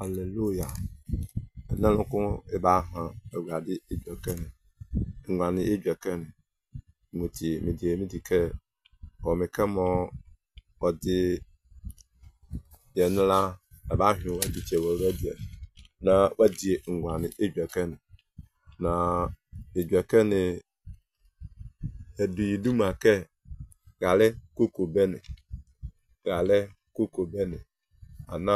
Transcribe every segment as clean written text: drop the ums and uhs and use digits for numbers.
Hallelujah. Naloko ebaha ewade ejokene. Ngwani ejokene. Miti o mekamo odi yenla abahu wadi chewolede na wadi ngwani ejokene. Na ejokene eduyidumake gale kuku bene ana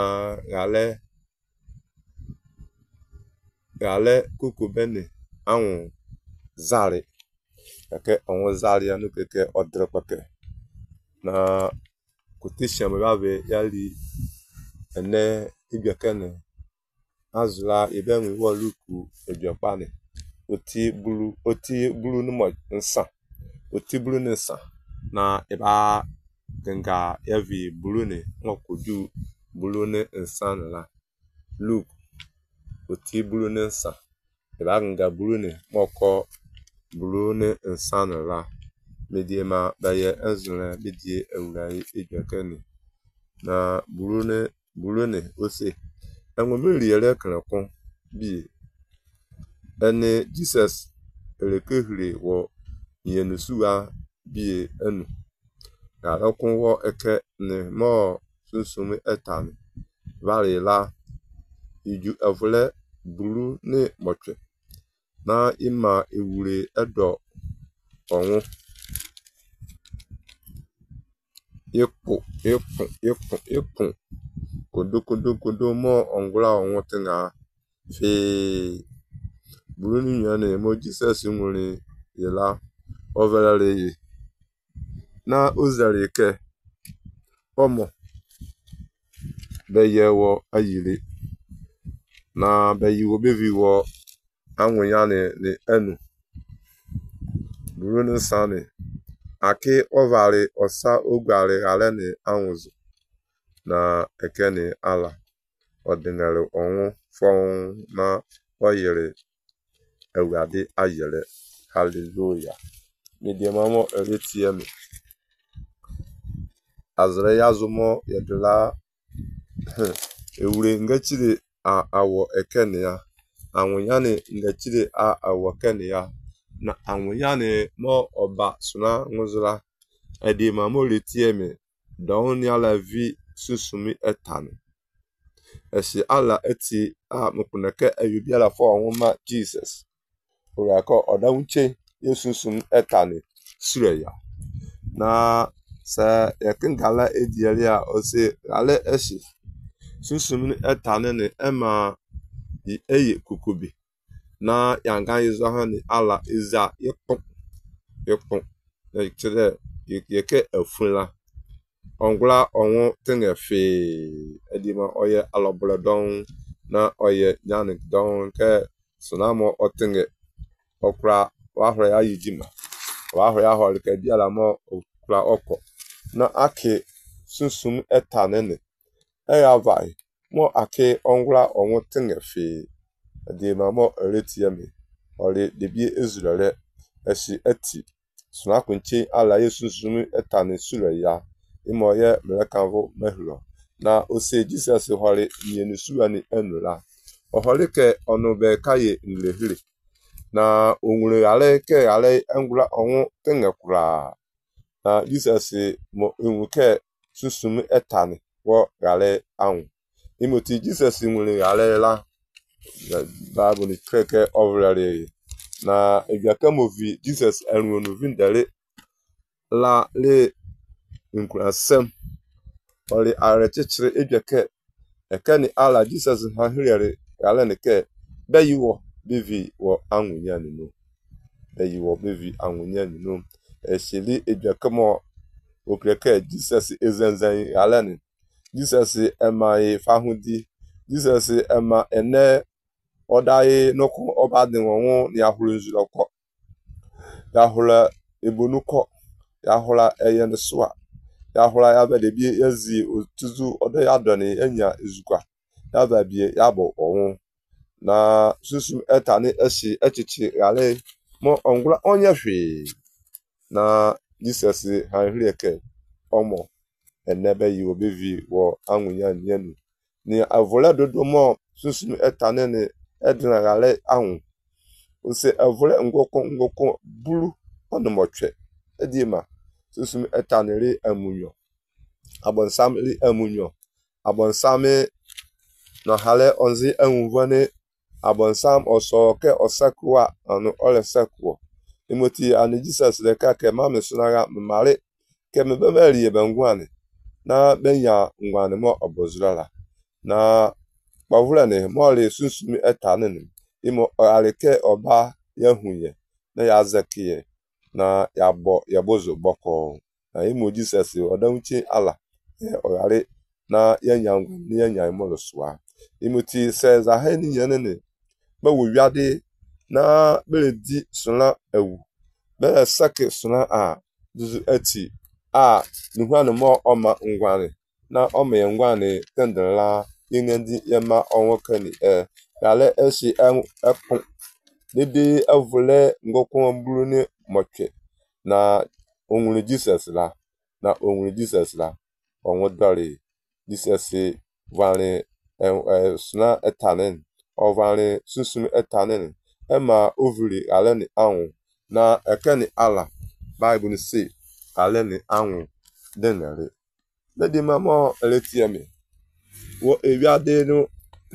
gale kuku bene awon zari kake awon zari anu keke odre pake na kutisha mbabe yali ene ejokene azula ibenwe woluku ejopane oti bulu numo nsa oti bulu nsa na eba genga yavi bulu ne ngokudu bulu ne nsa la look oti bulu ne nsa eba genga bulu ne moko bulu ne nsa la mediema baye azula bidie ewurai ejokene na bulu ne ose enwe meliere kanakon bi ene Jesus elekehire wo yenusuwa bi enu galokun wo eke ne mo susumi etani varila iju evule bulu ne moche na ima ewure edo onwu ikun kodo mo ongula onwu tinga fe bulu ni yane mo Jesus nwere yela overale na ozare ke omo beyewo ayire na beyiwo beviwo anwunyane ne enu bulu ni sane aki ovare osa ogware gale ne anwuzu na ekene ala ordinary onwu fon na oyere ewade ayere. Hallelujah. Mediemamo eretiemi azre yazumo yedla ewure ngachire awo ekene ya anwunyane ngachire awo kene ya na anwunyane mo oba suna nguzula ediemamo retiemi doni ala vi susumi etani esi ala eti mkuneke eyubiala fo onwuma Jesus urako odawuche yesusum etani sureya na sa yakingala edielia ose ale eshi susum etani ne ema eye kukubi na yanga izohani ala iza yekpon ekire yeke afula ongula onwu tingefe edima oye alobule don na oye nyanik don ke sunamo otinge okra wahre ya yijima wahre ya holike biala mo okra oko na ake susum etanene eyavai mo ake ongula onwu tingefe edima mo eretiemi ori debie ezurere esi eti sunakunche ala yesusum etane sure ya imo ye melekanvo mehlo na ose Jesus hori yenusuwa ni enula ohorike onube kaye nlehire na onwure ale engula onwu tengekura na Jesus mo enwuke susum etani wo gale anwu imoti Jesus nwure ale la Bible ni kreke overare na ebiaka movi Jesus enwunu vindere la le nkurasem ori arechichiri ebiaka ekeni ala Jesus ha hiriere gale neke beyiwo bevi wo anwunyani no beyiwo bevi anwunyani no eshili ebiaka mo okreke Jesus ezenzan gale ni Jesus emai fahudi Jesus ema ene odaye noko obadin wonwu ni ahuru nzuloko yahura ebonuko yahura eyeneswa yahura yabedebie ezi otuzu odo yadoni enya ezukwa yababie yabo onwu na susum etani eshi echichi gale mo ongula onyefe na Jesus ha hrieke omo enebe yi obevi wo anwunya nyenu ni avole dodo mo susumi etane ni edna gale ahun ose avole ngoko bulu onomotwe edima susumi etane ri amunyo abonsam ri amunyo abonsame no hale onzi enwuvane abonsam osoke osakwa anu ole sakwo imoti anu Jesus le ka ke ma mesunaga mare ke me be meri ebengwane na benya ngwane mo obozulala na bavulane mo le susumi etane ni imo aleke oba yahunye na ya zakiye na ya bozo boko na imo Jesus odamchi ala oyare na yanya ngwan ni yanya imoloswa imoti says a hani yanene ba wo wiade na beledi suna ewu bele sake suna a duzu ati a nuhanu mo oma ngwane na oma ngwane tendela yingendi yema onwokani yale esi ekun dede avule ngoko mburu ni moche na onwure Jesus la onwodari Jesus vale suna etanen ovale susumi etanen ema ovuli aleni anwu na ekeni ala Bible ni say aleni anwu denere bedi mamo eletiemi wo ewiade no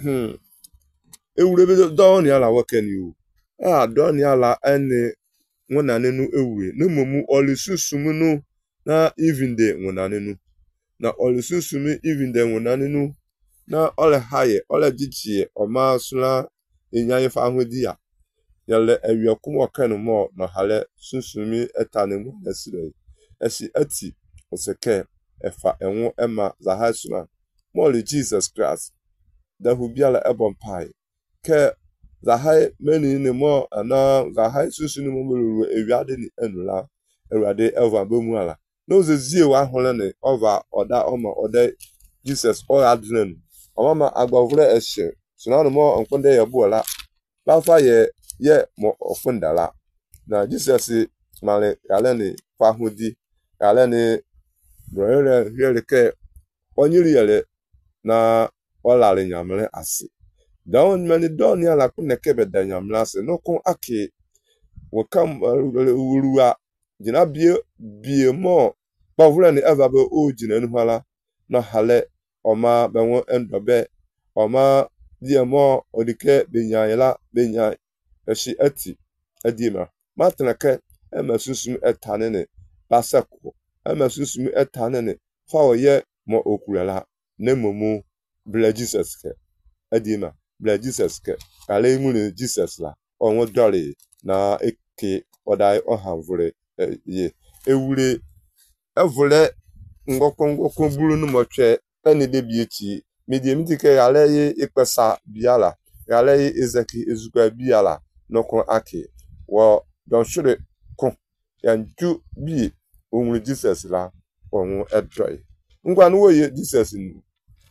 ewure do ni ala wakeni o do ni ala ene wona nenu ewure no momu oli susumi no na even day wona nenu na oli susumi even day wona nenu na ole haye ole jichie oma suna enyaye fa ahodi ya yale ewiakum wakanu mo na hale susumi etane mu nesire esi ati oseke efa enwo ema za hasuna mo le Jesus Christ da hubiala ebon pai ke za hai meni ni mo ana za hai susumi mo melu ewiade ni enula ewade eva bemu ala no zezie wa hole ni over oda oma oda Jesus all adren Mama agbavule eshe sunanu mo nkonde ya buola bafa ye mo ofundala na Jesus male yaleni fahudi yaleni broere yeleke onyiri yele na olale nyamle asi down many don ya la kuneke beda nyamle asi no kun aki wakam urua jina bie mo bavule ni eva be o jina nuhala na hale Oma benwo endobe oma diemo odike benya eshi ati adima matnake emesusum etanene basako emesusum etanene fawoye mo okulala nemomu bla Jesus ke adima bla Jesus ke ale ngune Jesus la onwo dole na eke odai ohanvure ye ewure evule ngoko bulu nu motwe eni debi echi medium dike yale ye ikpesa biala yale ye ezeki ezukwa biala noko aki wo don shure kon yanju bi onwure Jesus la onwo edroi ngwa no ye Jesus nu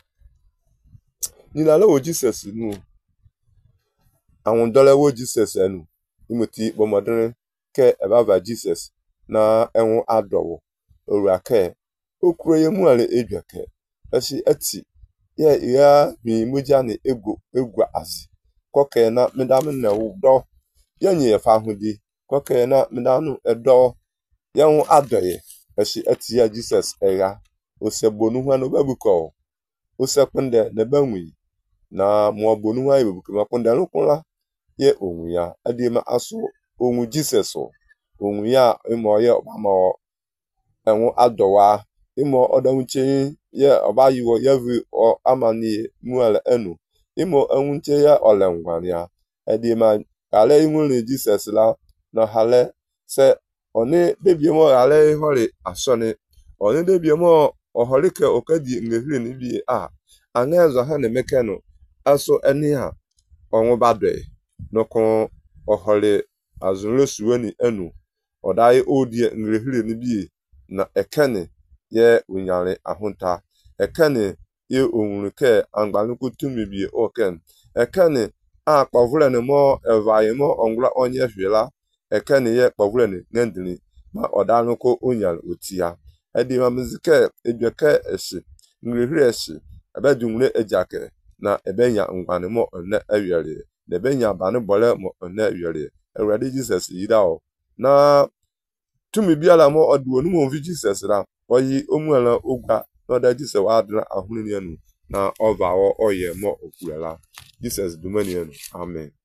ni la wo Jesus nu awon dole wo Jesus enu imoti bomodun ke ebaba Jesus na enwo adowo orake okroye mu ale edwake esi ati ya bi muja ni egwa asi koke na medam na do yenye fa hudi koke na medanu edo yan adoye esi ati ya Jesus era osebonu hwa no babuko osekunde ne banwi na mo bonu hwa babuko makunde no kunla ye onwu ya adima aso onwu Jesus onwu ya imo ye obama enwo adowa imo odawuche ye obayiwo yevi o amani muele enu imo enwuche ya olengwania edima ale inwule Jesus la no hale se oni debiemo ale hori asoni oni debiemo oholike okadi ngehiri ni bi angezo ha ne mekeno aso eni ha onwo badwe noko ohole azunle suweni enu odai odie ngehiri ni bi na ekene ye unyare ahunta ekene ye onwuruke angbanuku tumibi oken ekene akpavule ne mo evaye mo ongla onye hwela ekene ye kpavule ne ngendini ma odanuko unyal otia edi ma muzike ebieke esi ngrehire esi ebe dungne ejake na ebe nya ngwane mo ne awiere na ebe nya bane bole mo ne awiere Awurade Jesus yida o na tumi biala mo oduo nu mo vi Jesus ra oyi omuala ogba na da Jesus wa adra ahunu ne anu na ova wo oye mo okuela Jesus dumani anu amen